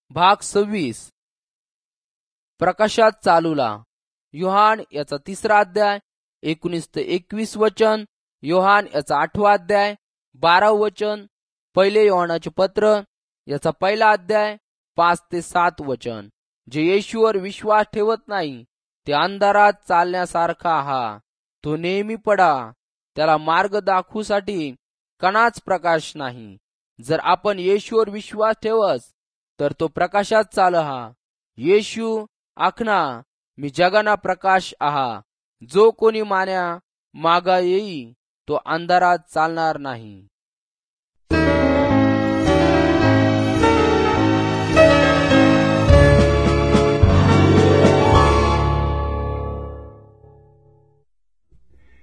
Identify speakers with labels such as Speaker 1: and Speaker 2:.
Speaker 1: भाग 26 प्रकाशात चालूला. योहान याचा 3रा अध्याय 19 ते 21 वचन. योहान याचा 8वा अध्याय 12 वचन. पहिले योहानाचे पत्र याचा 1ला अध्याय 5 ते 7 वचन. जे येशूवर विश्वास ठेवत नाही ते अंधारात चालण्यासारखा हा. तो नेहमी पडा, त्याला मार्ग दाखवूसाठी कणाच प्रकाश नाही. जर आपण येशूवर विश्वास ठेवस तर तो प्रकाशात चाल हा. येशू आखना मी जगाना प्रकाश आहा. जो कोणी मान्या मागा येई तो अंधारात चालणार नाही.